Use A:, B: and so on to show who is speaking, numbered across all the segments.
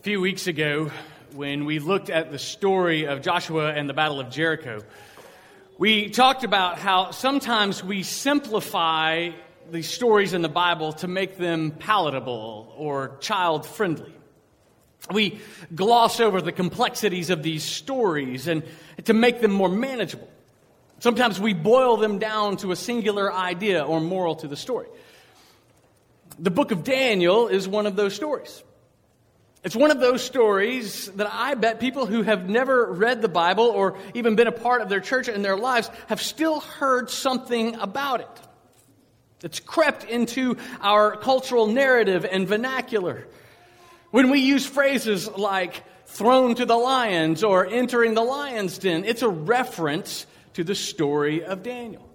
A: few weeks ago, when we looked at the story of Joshua and the Battle of Jericho, we talked about how sometimes we simplify the stories in the Bible to make them palatable or child-friendly. We gloss over the complexities of these stories and to make them more manageable. Sometimes we boil them down to a singular idea or moral to the story. The book of Daniel is one of those stories. It's one of those stories that I bet people who have never read the Bible or even been a part of their church in their lives have still heard something about it. It's crept into our cultural narrative and vernacular. When we use phrases like thrown to the lions or entering the lion's den, it's a reference to the story of Daniel.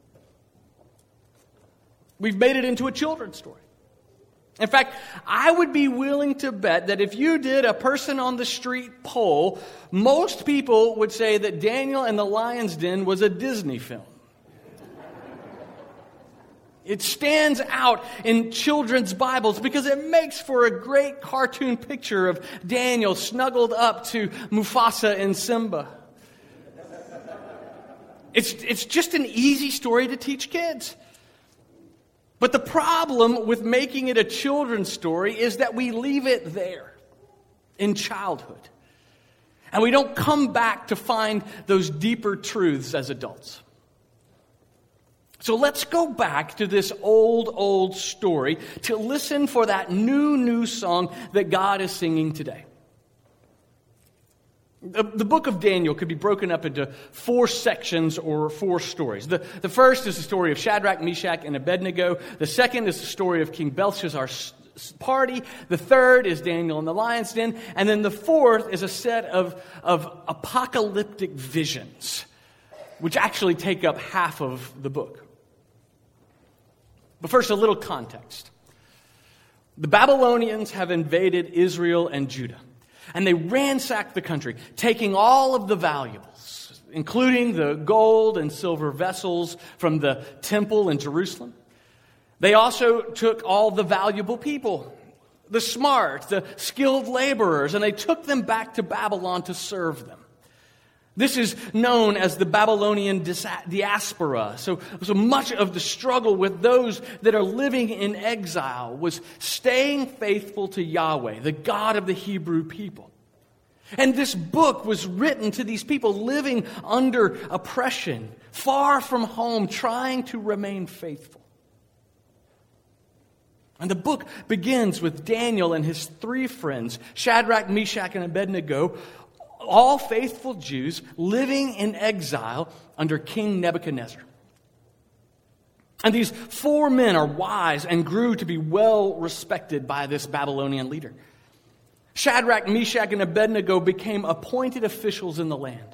A: We've made it into a children's story. In fact, I would be willing to bet that if you did a person on the street poll, most people would say that Daniel and the Lion's Den was a Disney film. It stands out in children's Bibles because it makes for a great cartoon picture of Daniel snuggled up to Mufasa and Simba. It's just an easy story to teach kids. But the problem with making it a children's story is that we leave it there in childhood. And we don't come back to find those deeper truths as adults. So let's go back to this old story to listen for that new song that God is singing today. The book of Daniel could be broken up into 4 sections or 4 stories. The first is the story of Shadrach, Meshach, and Abednego. The second is the story of King Belshazzar's party. The third is Daniel in the lion's den. And then the fourth is a set of apocalyptic visions, which actually take up half of the book. But first, a little context. The Babylonians have invaded Israel and Judah. And they ransacked the country, taking all of the valuables, including the gold and silver vessels from the temple in Jerusalem. They also took all the valuable people, the smart, the skilled laborers, and they took them back to Babylon to serve them. This is known as the Babylonian diaspora. So much of the struggle with those that are living in exile was staying faithful to Yahweh, the God of the Hebrew people. And this book was written to these people living under oppression, far from home, trying to remain faithful. And the book begins with Daniel and his 3 friends, Shadrach, Meshach, and Abednego, all faithful Jews living in exile under King Nebuchadnezzar. And these 4 men are wise and grew to be well respected by this Babylonian leader. Shadrach, Meshach, and Abednego became appointed officials in the land.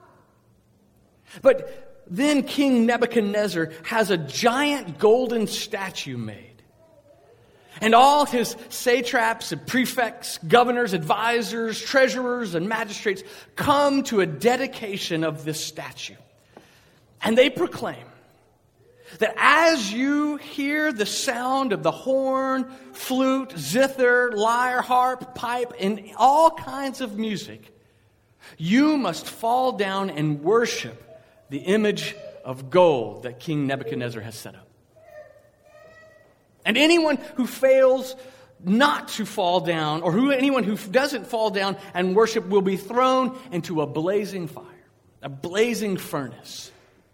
A: But then King Nebuchadnezzar has a giant golden statue made. And all his satraps and prefects, governors, advisors, treasurers, and magistrates come to a dedication of this statue. And they proclaim that as you hear the sound of the horn, flute, zither, lyre, harp, pipe, and all kinds of music, you must fall down and worship the image of gold that King Nebuchadnezzar has set up. And anyone who fails not to fall down, or anyone who doesn't fall down and worship, will be thrown into a blazing fire, a blazing furnace.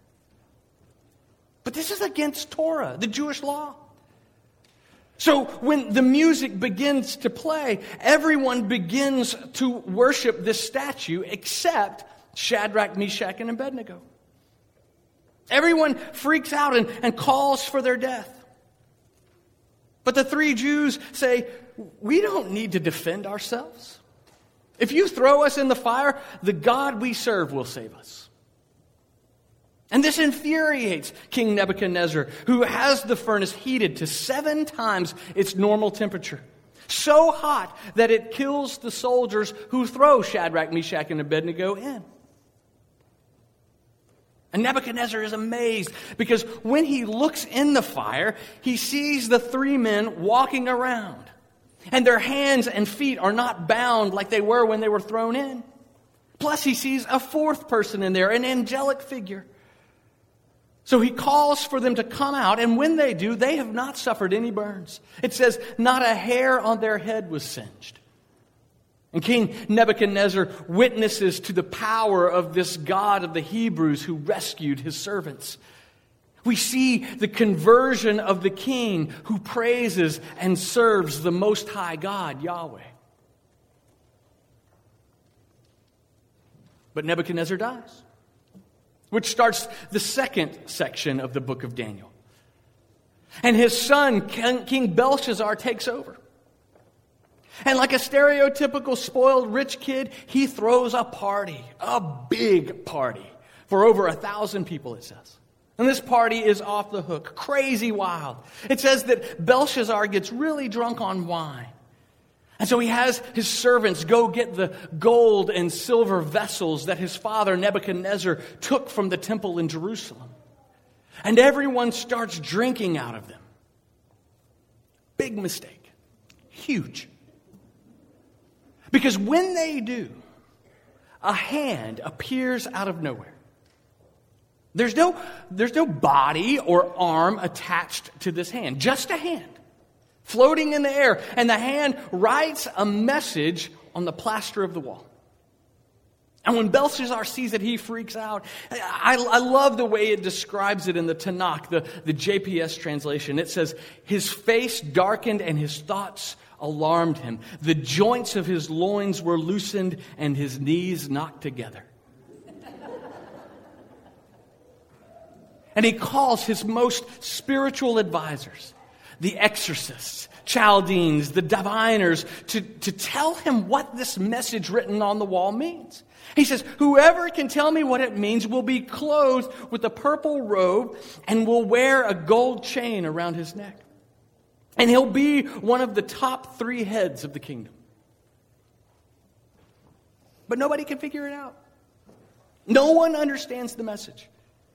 A: But this is against Torah, the Jewish law. So when the music begins to play, everyone begins to worship this statue except Shadrach, Meshach, and Abednego. Everyone freaks out and calls for their death. But the 3 Jews say, we don't need to defend ourselves. If you throw us in the fire, the God we serve will save us. And this infuriates King Nebuchadnezzar, who has the furnace heated to 7 times its normal temperature. So hot that it kills the soldiers who throw Shadrach, Meshach, and Abednego in. And Nebuchadnezzar is amazed because when he looks in the fire, he sees the 3 men walking around. And their hands and feet are not bound like they were when they were thrown in. Plus, he sees a fourth person in there, an angelic figure. So he calls for them to come out, and when they do, they have not suffered any burns. It says, not a hair on their head was singed. And King Nebuchadnezzar witnesses to the power of this God of the Hebrews who rescued his servants. We see the conversion of the king who praises and serves the Most High God, Yahweh. But Nebuchadnezzar dies, which starts the second section of the book of Daniel. And his son, King Belshazzar, takes over. And like a stereotypical spoiled rich kid, he throws a party, a big party, for over 1,000 people, it says. And this party is off the hook, crazy wild. It says that Belshazzar gets really drunk on wine. And so he has his servants go get the gold and silver vessels that his father Nebuchadnezzar took from the temple in Jerusalem. And everyone starts drinking out of them. Big mistake. Huge. Because when they do, a hand appears out of nowhere. There's no body or arm attached to this hand, just a hand floating in the air. And the hand writes a message on the plaster of the wall. And when Belshazzar sees it, he freaks out. I love the way it describes it in the Tanakh, the JPS translation. It says, his face darkened and his thoughts alarmed him. The joints of his loins were loosened and his knees knocked together. And he calls his most spiritual advisors, the exorcists, Chaldeans, the diviners, to tell him what this message written on the wall means. He says, whoever can tell me what it means will be clothed with a purple robe and will wear a gold chain around his neck. And he'll be one of the top 3 heads of the kingdom. But nobody can figure it out. No one understands the message.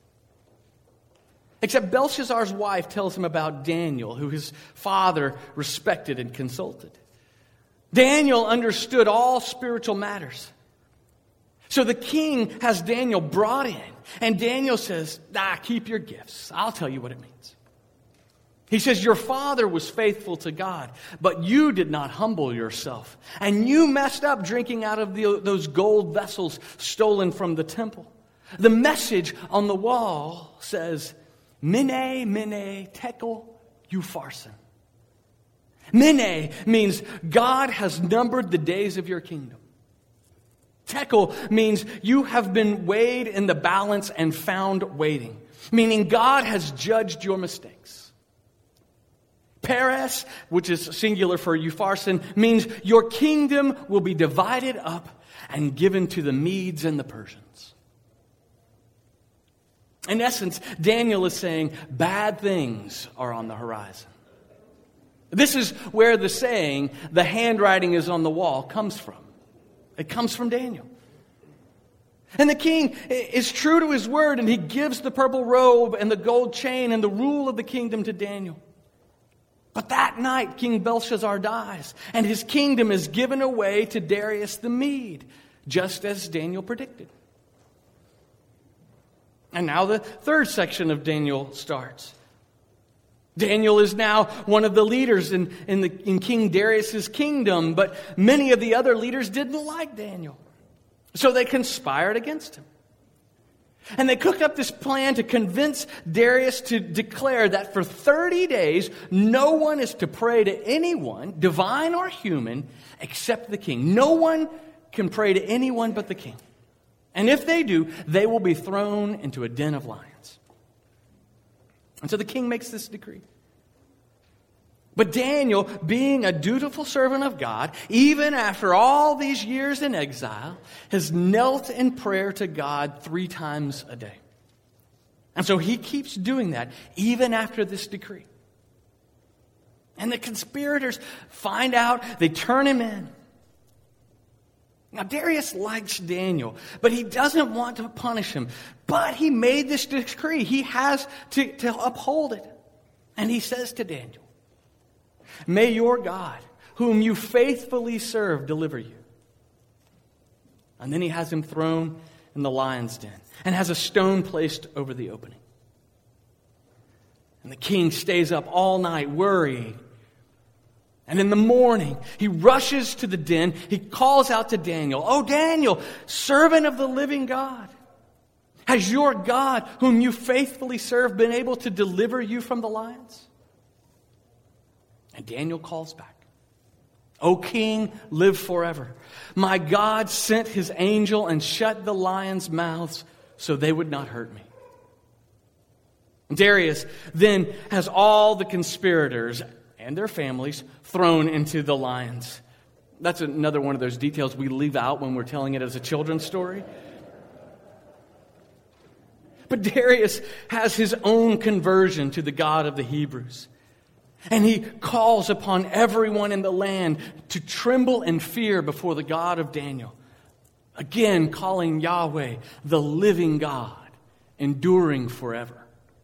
A: Except Belshazzar's wife tells him about Daniel, who his father respected and consulted. Daniel understood all spiritual matters. So the king has Daniel brought in, and Daniel says, keep your gifts. I'll tell you what it means. He says, your father was faithful to God, but you did not humble yourself. And you messed up drinking out of those gold vessels stolen from the temple. The message on the wall says, Mene, mene, tekel, upharsin. Mene means God has numbered the days of your kingdom. Tekel means you have been weighed in the balance and found waiting, meaning God has judged your mistakes. Peres, which is singular for upharsin, means your kingdom will be divided up and given to the Medes and the Persians. In essence, Daniel is saying bad things are on the horizon. This is where the saying, the handwriting is on the wall, comes from. It comes from Daniel. And the king is true to his word, and he gives the purple robe and the gold chain and the rule of the kingdom to Daniel. But that night, King Belshazzar dies, and his kingdom is given away to Darius the Mede, just as Daniel predicted. And now the third section of Daniel starts. Daniel is now one of the leaders in King Darius' kingdom, but many of the other leaders didn't like Daniel. So they conspired against him. And they cooked up this plan to convince Darius to declare that for 30 days, no one is to pray to anyone, divine or human, except the king. No one can pray to anyone but the king. And if they do, they will be thrown into a den of lions. And so the king makes this decree. But Daniel, being a dutiful servant of God, even after all these years in exile, has knelt in prayer to God 3 times a day. And so he keeps doing that even after this decree. And the conspirators find out, they turn him in. Now, Darius likes Daniel, but he doesn't want to punish him. But he made this decree. He has to uphold it. And he says to Daniel, may your God, whom you faithfully serve, deliver you." And then he has him thrown in the lion's den and has a stone placed over the opening. And the king stays up all night worrying. And in the morning, he rushes to the den. He calls out to Daniel, "Oh, Daniel, servant of the living God, has your God, whom you faithfully serve, been able to deliver you from the lions?" And Daniel calls back, "O king, live forever. My God sent his angel and shut the lions' mouths so they would not hurt me." Darius then has all the conspirators and their families thrown into the lions. That's another one of those details we leave out when we're telling it as a children's story. But Darius has his own conversion to the God of the Hebrews. And he calls upon everyone in the land to tremble and fear before the God of Daniel. Again, calling Yahweh the living God, enduring forever.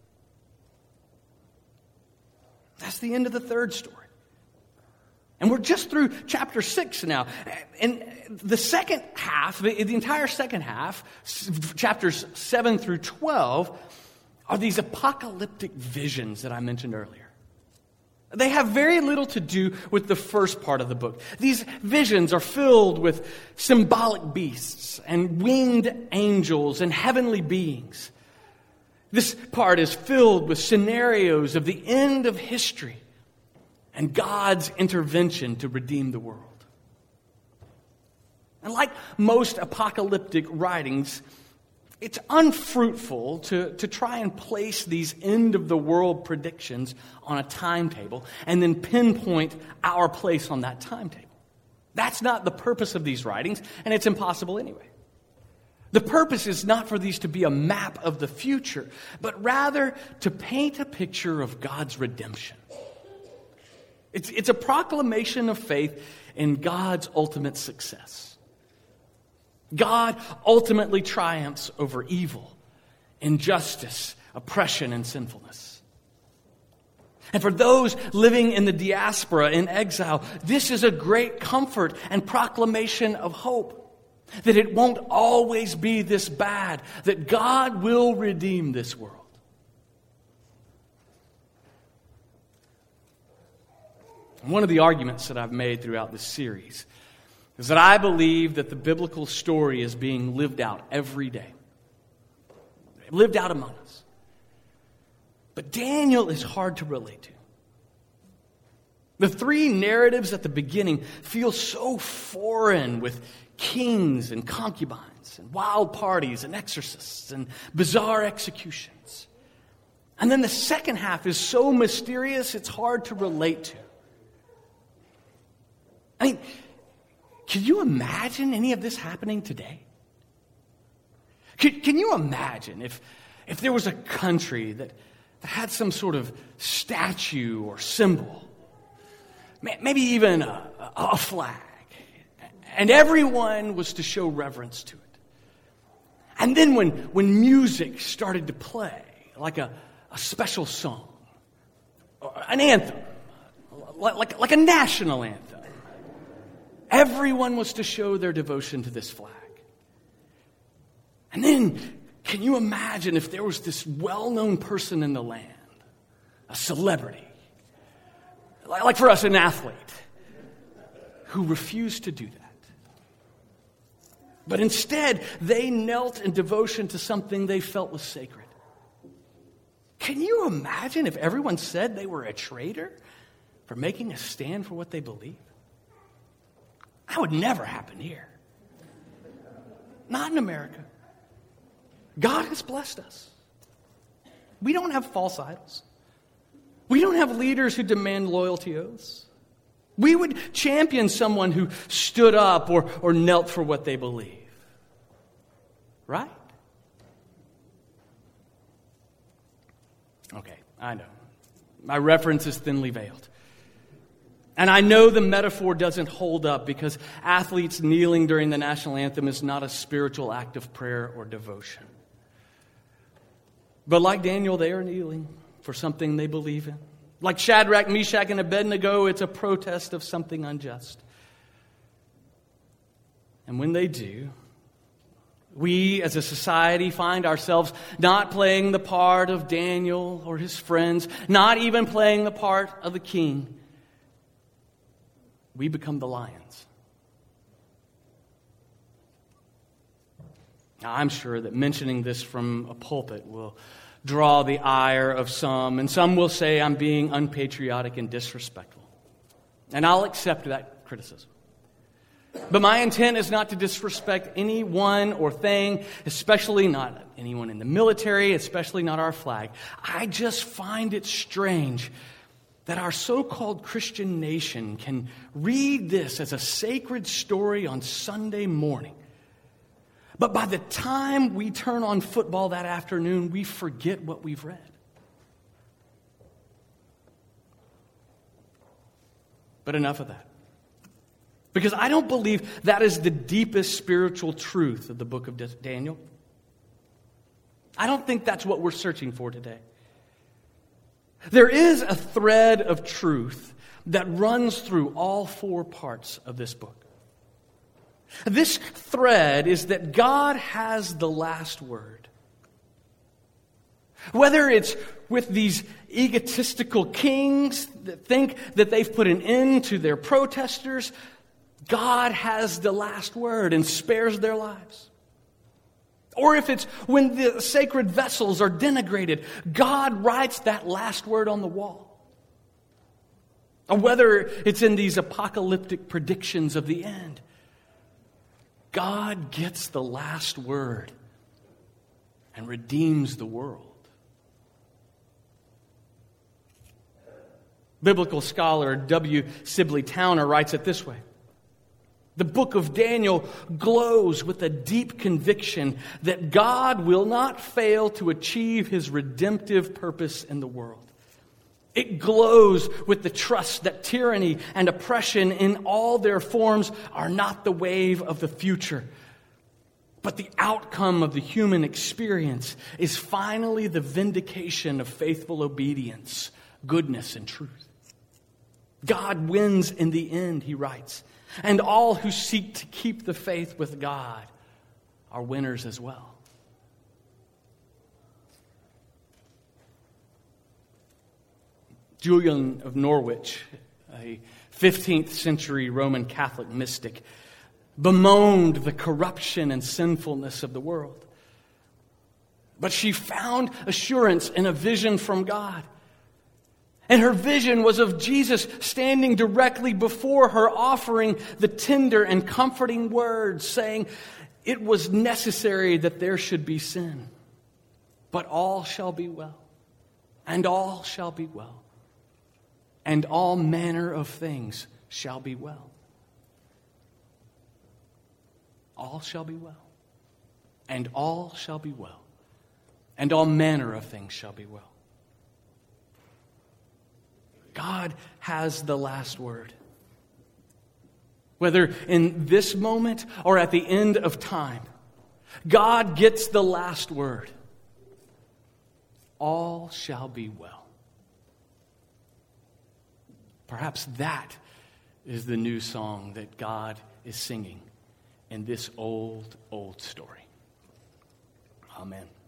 A: That's the end of the third story. And we're just through chapter 6 now. And the second half, the entire second half, chapters 7 through 12, are these apocalyptic visions that I mentioned earlier. They have very little to do with the first part of the book. These visions are filled with symbolic beasts and winged angels and heavenly beings. This part is filled with scenarios of the end of history and God's intervention to redeem the world. And like most apocalyptic writings, it's unfruitful to try and place these end-of-the-world predictions on a timetable and then pinpoint our place on that timetable. That's not the purpose of these writings, and it's impossible anyway. The purpose is not for these to be a map of the future, but rather to paint a picture of God's redemption. It's a proclamation of faith in God's ultimate success. God ultimately triumphs over evil, injustice, oppression, and sinfulness. And for those living in the diaspora, in exile, this is a great comfort and proclamation of hope. That it won't always be this bad, that God will redeem this world. One of the arguments that I've made throughout this series is that I believe that the biblical story is being lived out every day. Lived out among us. But Daniel is hard to relate to. The three narratives at the beginning feel so foreign, with kings and concubines and wild parties and exorcists and bizarre executions. And then the second half is so mysterious it's hard to relate to. I mean, can you imagine any of this happening today? Can you imagine if there was a country that had some sort of statue or symbol, maybe even a flag, and everyone was to show reverence to it? And then when music started to play, like a special song, or an anthem, like a national anthem, everyone was to show their devotion to this flag. And then, can you imagine if there was this well-known person in the land, a celebrity, like for us, an athlete, who refused to do that? But instead, they knelt in devotion to something they felt was sacred. Can you imagine if everyone said they were a traitor for making a stand for what they believe? That would never happen here. Not in America. God has blessed us. We don't have false idols. We don't have leaders who demand loyalty oaths. We would champion someone who stood up or knelt for what they believe. Right? Okay, I know. My reference is thinly veiled. And I know the metaphor doesn't hold up because athletes kneeling during the national anthem is not a spiritual act of prayer or devotion. But like Daniel, they are kneeling for something they believe in, Like Shadrach, Meshach, and Abednego, it's a protest of something unjust. And when they do, we as a society find ourselves not playing the part of Daniel or his friends, not even playing the part of the king. We become the lions. Now, I'm sure that mentioning this from a pulpit will draw the ire of some, and some will say I'm being unpatriotic and disrespectful. And I'll accept that criticism. But my intent is not to disrespect anyone or thing, especially not anyone in the military, especially not our flag. I just find it strange that our so-called Christian nation can read this as a sacred story on Sunday morning. But by the time we turn on football that afternoon, we forget what we've read. But enough of that. Because I don't believe that is the deepest spiritual truth of the book of Daniel. I don't think that's what we're searching for today. There is a thread of truth that runs through all four parts of this book. This thread is that God has the last word. Whether it's with these egotistical kings that think that they've put an end to their protesters, God has the last word and spares their lives. Or if it's when the sacred vessels are denigrated, God writes that last word on the wall. Or whether it's in these apocalyptic predictions of the end, God gets the last word and redeems the world. Biblical scholar W. Sibley Towner writes it this way. The book of Daniel glows with a deep conviction that God will not fail to achieve his redemptive purpose in the world. It glows with the trust that tyranny and oppression in all their forms are not the wave of the future, but the outcome of the human experience is finally the vindication of faithful obedience, goodness, and truth. God wins in the end, he writes, and all who seek to keep the faith with God are winners as well. Julian of Norwich, a 15th century Roman Catholic mystic, bemoaned the corruption and sinfulness of the world. But she found assurance in a vision from God. And her vision was of Jesus standing directly before her, offering the tender and comforting words, saying, "It was necessary that there should be sin, but all shall be well, and all shall be well, and all manner of things shall be well." All shall be well, and all shall be well, and all manner of things shall be well. God has the last word. Whether in this moment or at the end of time, God gets the last word. All shall be well. Perhaps that is the new song that God is singing in this old, old story. Amen.